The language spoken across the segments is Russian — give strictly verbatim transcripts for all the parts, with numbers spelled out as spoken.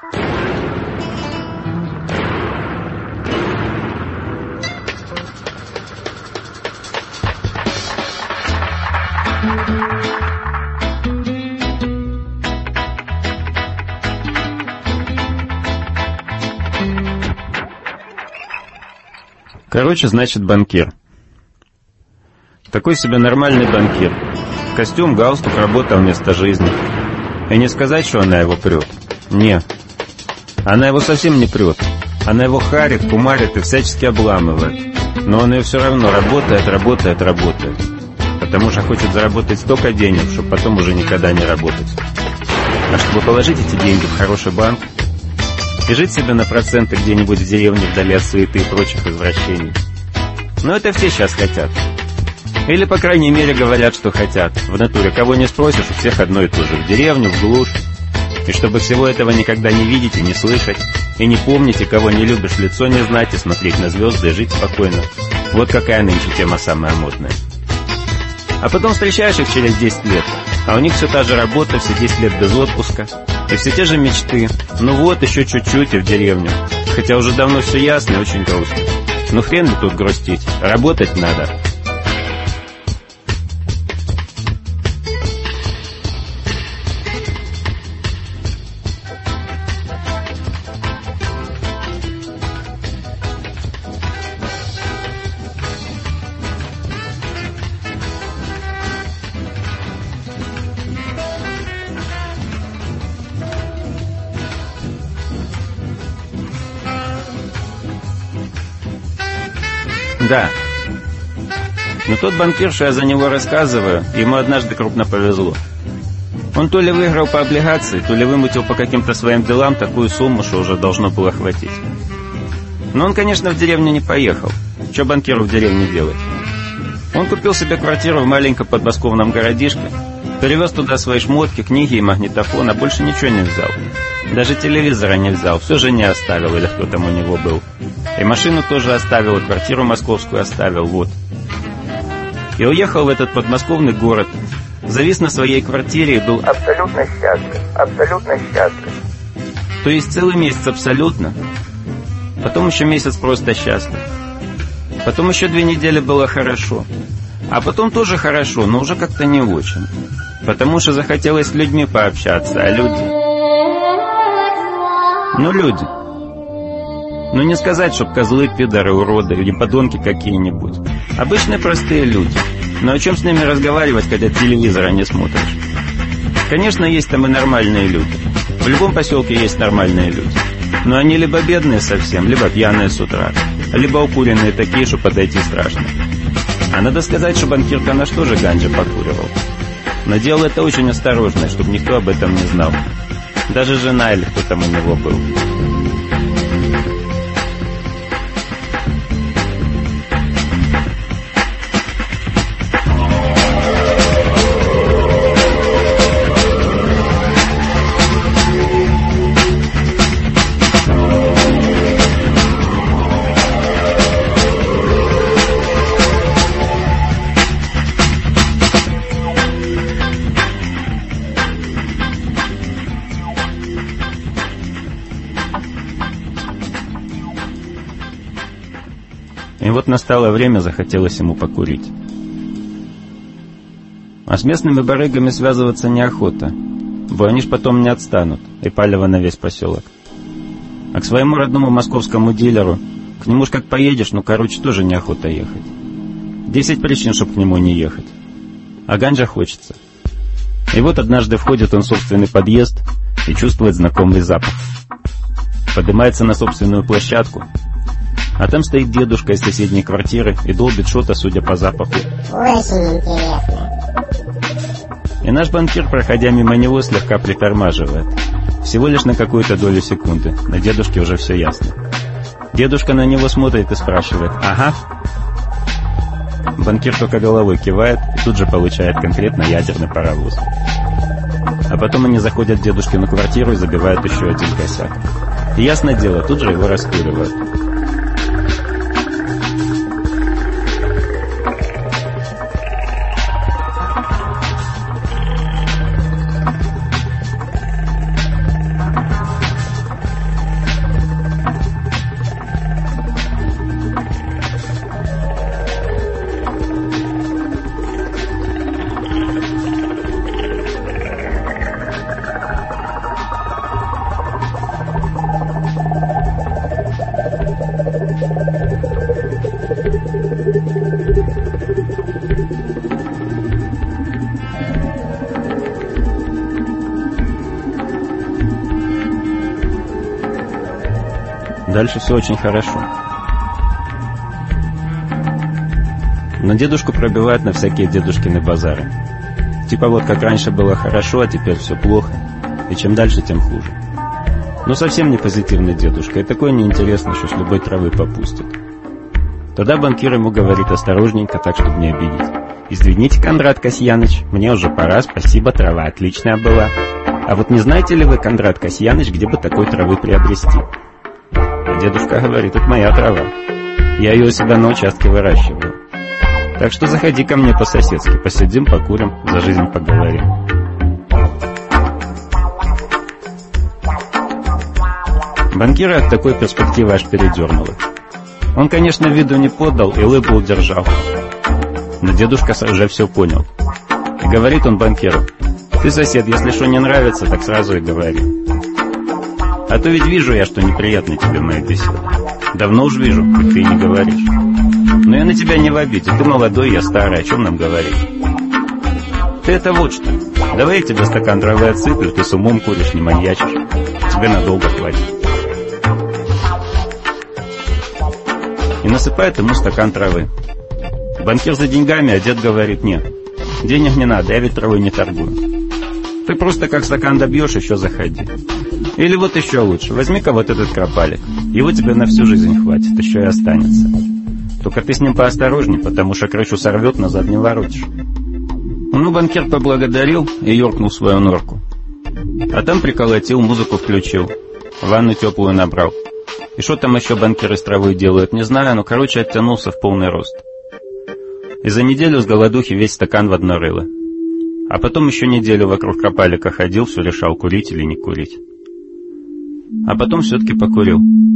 Короче, значит, банкир. Такой себе нормальный банкир. Костюм, галстук, работа вместо жизни. И не сказать, что она его прет. Не. Она его совсем не прет. Она его харит, кумарит и всячески обламывает. Но он ее все равно работает, работает, работает. Потому что хочет заработать столько денег, чтобы потом уже никогда не работать. А чтобы положить эти деньги в хороший банк и жить себе на проценты где-нибудь в деревне вдали от суеты и прочих извращений. Но это все сейчас хотят. Или, по крайней мере, говорят, что хотят. В натуре кого не спросишь, у всех одно и то же. В деревню, в глушь. И чтобы всего этого никогда не видеть и не слышать, и не помнить, и кого не любишь, лицо не знать, и смотреть на звезды, и жить спокойно. Вот какая нынче тема самая модная. А потом встречаешь их через десять лет, а у них все та же работа, все десять лет без отпуска, и все те же мечты. Ну вот, еще чуть-чуть и в деревню. Хотя уже давно все ясно и очень грустно. Ну хрен ли тут грустить, работать надо. Да. Но тот банкир, что я за него рассказываю, ему однажды крупно повезло. Он то ли выиграл по облигации, то ли вымутил по каким-то своим делам такую сумму, что уже должно было хватить. Но он, конечно, в деревню не поехал. Что банкиру в деревне делать? Он купил себе квартиру в маленьком подмосковном городишке, перевез туда свои шмотки, книги и магнитофон, а больше ничего не взял. Даже телевизора не взял, все жене оставил, или кто там у него был. И машину тоже оставил, и квартиру московскую оставил, вот. И уехал в этот подмосковный город, завис на своей квартире и был абсолютно счастлив, абсолютно счастлив. То есть целый месяц абсолютно, потом еще месяц просто счастлив. Потом еще две недели было хорошо, а потом тоже хорошо, но уже как-то не очень. Потому что захотелось с людьми пообщаться, а люди... Ну, люди. Ну, не сказать, чтоб козлы, пидоры, уроды или подонки какие-нибудь. Обычные простые люди. Но о чем с ними разговаривать, когда телевизора не смотришь? Конечно, есть там и нормальные люди. В любом поселке есть нормальные люди. Но они либо бедные совсем, либо пьяные с утра, либо укуренные такие, что подойти страшно. А надо сказать, что банкир-то наш тоже ганджи покуривал. Но делал это очень осторожно, чтобы никто об этом не знал. Даже жена или кто там у него был. И вот настало время, захотелось ему покурить. А с местными барыгами связываться неохота, бо они ж потом не отстанут, и палево на весь поселок. А к своему родному московскому дилеру, к нему ж как поедешь, ну короче, тоже неохота ехать. Десять причин, чтоб к нему не ехать. А ганджа хочется. И вот однажды входит он в собственный подъезд и чувствует знакомый запах. Поднимается на собственную площадку, а там стоит дедушка из соседней квартиры и долбит что-то, судя по запаху. Очень интересно. И наш банкир, проходя мимо него, слегка притормаживает. Всего лишь на какую-то долю секунды. На дедушке уже все ясно. Дедушка на него смотрит и спрашивает: «Ага». Банкир только головой кивает и тут же получает конкретно ядерный паровоз. А потом они заходят в дедушкину квартиру и забивают еще один косяк. И ясно дело, тут же его раскуривают. Дальше все очень хорошо. Но дедушку пробивают на всякие дедушкины базары. Типа вот как раньше было хорошо, а теперь все плохо. И чем дальше, тем хуже. Ну совсем не позитивный дедушка, и такой неинтересный, что с любой травы попустит. Тогда банкир ему говорит осторожненько, так, чтобы не обидеть. «Извините, Кондрат Касьяныч, мне уже пора, спасибо, трава отличная была. А вот не знаете ли вы, Кондрат Касьяныч, где бы такой травы приобрести?» А дедушка говорит: «Это моя трава. Я ее у себя на участке выращиваю. Так что заходи ко мне по-соседски, посидим, покурим, за жизнь поговорим». Банкира от такой перспективы аж передернуло. Он, конечно, виду не подал и улыбку удержал. Но дедушка уже все понял. И говорит он банкиру: «Ты, сосед, если что не нравится, так сразу и говори. А то ведь вижу я, что неприятны тебе мои беседы. Давно уж вижу, как ты и не говоришь. Но я на тебя не в обиде, ты молодой, я старый, о чем нам говорить? Ты это вот что, давай я тебе стакан травы отсыплю, ты с умом куришь, не маньячишь. Тебе надолго хватит». И насыпает ему стакан травы. Банкир за деньгами, а дед говорит: «Нет, денег не надо, я ведь травой не торгую. Ты просто как стакан добьешь, еще заходи. Или вот еще лучше, возьми-ка вот этот кропалик, его тебе на всю жизнь хватит, еще и останется. Только ты с ним поосторожней, потому что крышу сорвет, назад не воротишь». Ну, банкир поблагодарил и юркнул в свою норку. А там приколотил, музыку включил, ванну теплую набрал. И что там еще банкиры с травой делают, не знаю, но, короче, оттянулся в полный рост. И за неделю с голодухи весь стакан в одно рыло. А потом еще неделю вокруг кропалика ходил, все решал, курить или не курить. А потом все-таки покурил.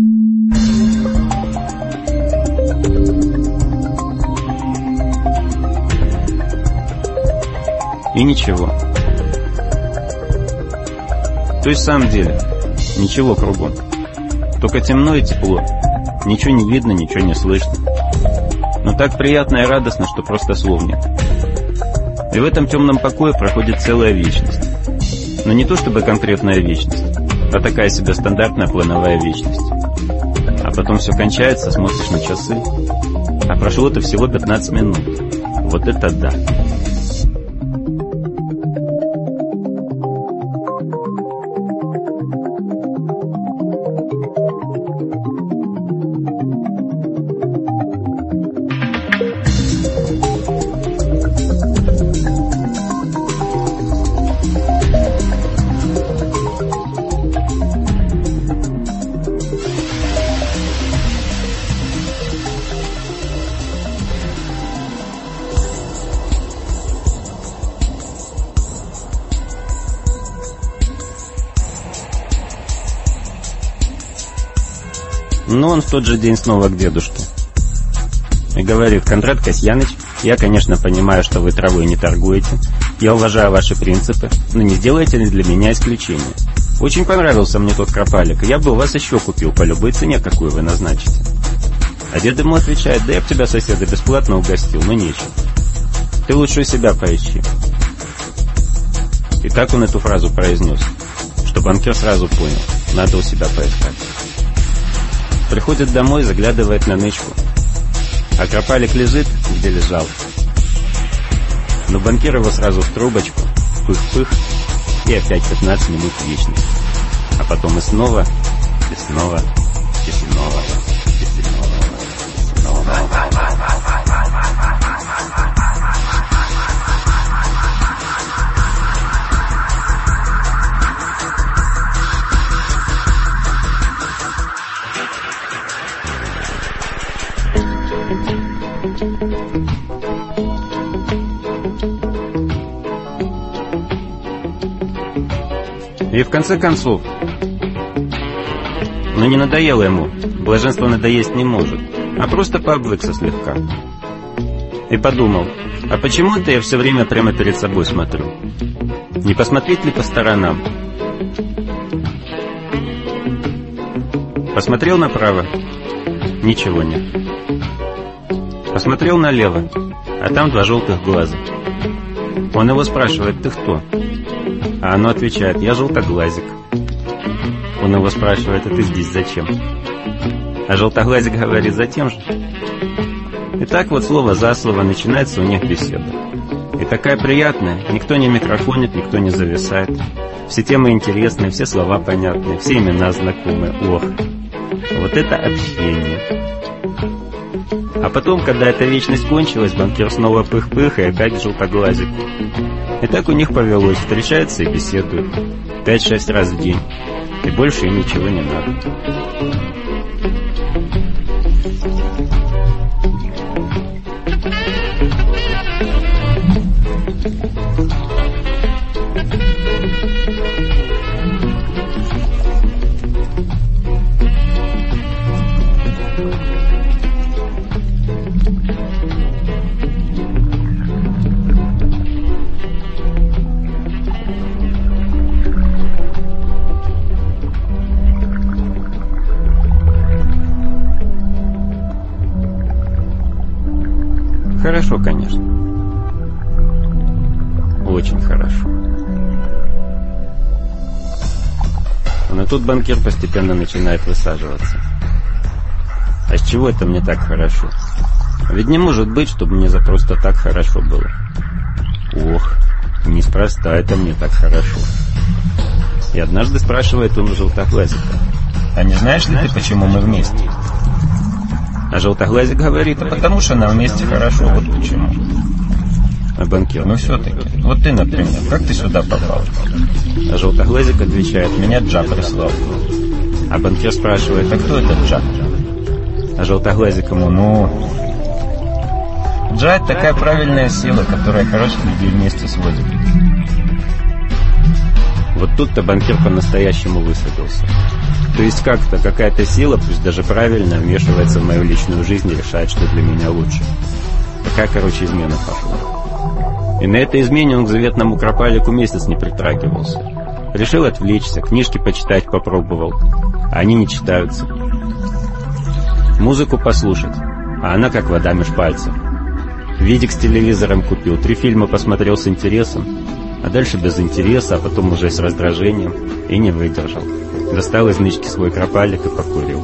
И ничего. То есть в самом деле, ничего кругом. Только темно и тепло. Ничего не видно, ничего не слышно. Но так приятно и радостно, что просто слов нет. И в этом темном покое проходит целая вечность. Но не то чтобы конкретная вечность, а такая себе стандартная плановая вечность. А потом все кончается, смотришь на часы, а прошло-то всего пятнадцать минут. Вот это да! Но он в тот же день снова к дедушке. И говорит: «Кондрат Касьяныч, я, конечно, понимаю, что вы травой не торгуете. Я уважаю ваши принципы, но не сделаете ли для меня исключение? Очень понравился мне тот кропалик, и я бы у вас еще купил по любой цене, какую вы назначите». А дед ему отвечает: «Да я б тебя, соседа, бесплатно угостил, но нечем. Ты лучше у себя поищи». И так он эту фразу произнес, что банкир сразу понял: надо у себя поискать. Приходит домой, заглядывает на нычку, а кропалик лежит, где лежал. Но банкир его сразу в трубочку, пых-пых, и опять пятнадцать минут вечности. А потом и снова, и снова, и снова, и снова, и снова. И в конце концов, ну не надоело ему, блаженство надоесть не может, а просто пообвыкся слегка. И подумал: а почему-то я все время прямо перед собой смотрю. Не посмотреть ли по сторонам? Посмотрел направо, ничего нет. Посмотрел налево, а там два желтых глаза. Он его спрашивает: ты кто? А оно отвечает: я желтоглазик. Он его спрашивает: а ты здесь зачем? А желтоглазик говорит за тем же. И так вот слово за слово начинается у них беседа. И такая приятная, никто не микрофонит, никто не зависает. Все темы интересные, все слова понятные, все имена знакомые. Ох, вот это общение. А потом, когда эта вечность кончилась, банкир снова пых-пых и опять желтоглазик. И так у них повелось, встречаются и беседуют. Пять-шесть раз в день. И больше им ничего не надо. Хорошо, конечно. Очень хорошо. Но тут банкир постепенно начинает высаживаться. А с чего это мне так хорошо? Ведь не может быть, чтобы мне за просто так хорошо было. Ох, неспроста это мне так хорошо. И однажды спрашивает он у желтоглазика: а не знаешь ли ты, почему мы вместе? А желтоглазик говорит: а потому что нам вместе хорошо, вот почему. А банкир: ну все-таки, вот ты, например, как ты сюда попал? А желтоглазик отвечает: меня Джа прислал. А банкир спрашивает: а кто этот Джа? А желтоглазик ему: ну... Джа — это такая правильная сила, которая хороших людей вместе сводит. Вот тут-то банкир по-настоящему высадился. То есть как-то какая-то сила, пусть даже правильно, вмешивается в мою личную жизнь и решает, что для меня лучше. Такая, короче, измена пошла. И на этой измене он к заветному кропалику месяц не притрагивался. Решил отвлечься, книжки почитать попробовал, а они не читаются. Музыку послушать, а она как вода меж пальцев. Видик с телевизором купил, три фильма посмотрел с интересом, а дальше без интереса, а потом уже с раздражением, и не выдержал. Достал из нычки свой кропалик и покурил.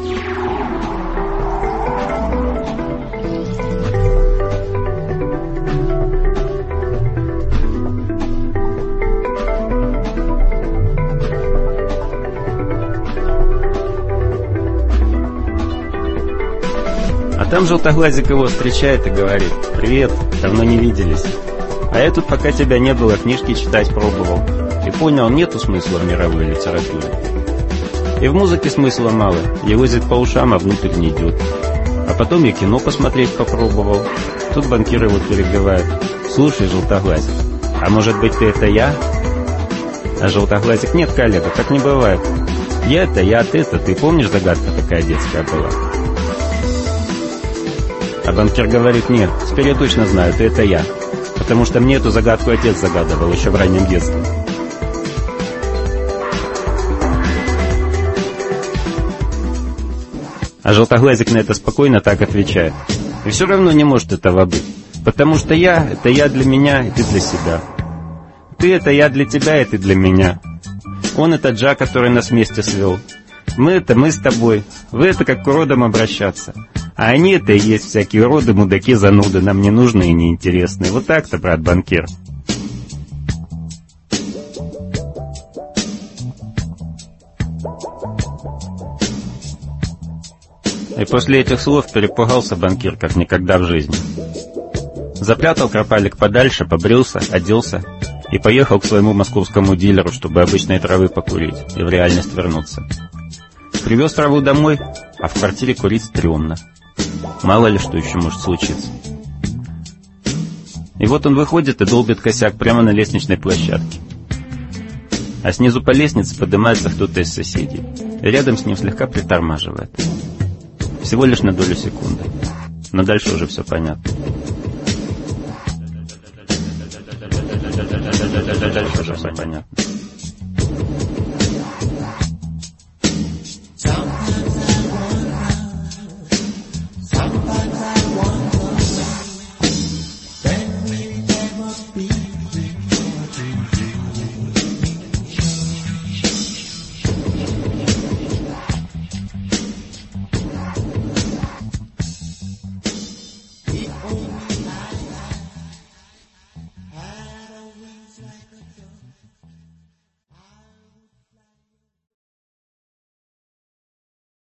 А там желтоглазик его встречает и говорит: привет, давно не виделись. А я тут, пока тебя не было, книжки читать пробовал. И понял, нету смысла в мировой литературе. И в музыке смысла мало, елозит по ушам, а внутрь не идет. А потом я кино посмотреть попробовал. Тут банкир его перебивает: слушай, желтоглазик, а может быть ты это я? А желтоглазик: нет, коллега, так не бывает. Я это я, ты это ты. Помнишь, загадка такая детская была? А банкир говорит: нет, теперь я точно знаю, ты это я. Потому что мне эту загадку отец загадывал еще в раннем детстве. А желтоглазик на это спокойно так отвечает: и все равно не может этого быть. Потому что я — это я для меня, и ты для себя. Ты — это я для тебя, и ты для меня. Он — это Джа, который нас вместе свел. Мы — это мы с тобой. Вы — это как к уродам обращаться. А они — это и есть всякие уроды, мудаки, зануды, нам не нужные и неинтересные. Вот так-то, брат банкир. И после этих слов перепугался банкир, как никогда в жизни. Запрятал кропалик подальше, побрился, оделся и поехал к своему московскому дилеру, чтобы обычной травы покурить и в реальность вернуться. Привез траву домой, а в квартире курить стрёмно. Мало ли что еще может случиться. И вот он выходит и долбит косяк прямо на лестничной площадке. А снизу по лестнице поднимается кто-то из соседей. И рядом с ним слегка притормаживает. Всего лишь на долю секунды. Но дальше уже все понятно. Дальше уже все понятно.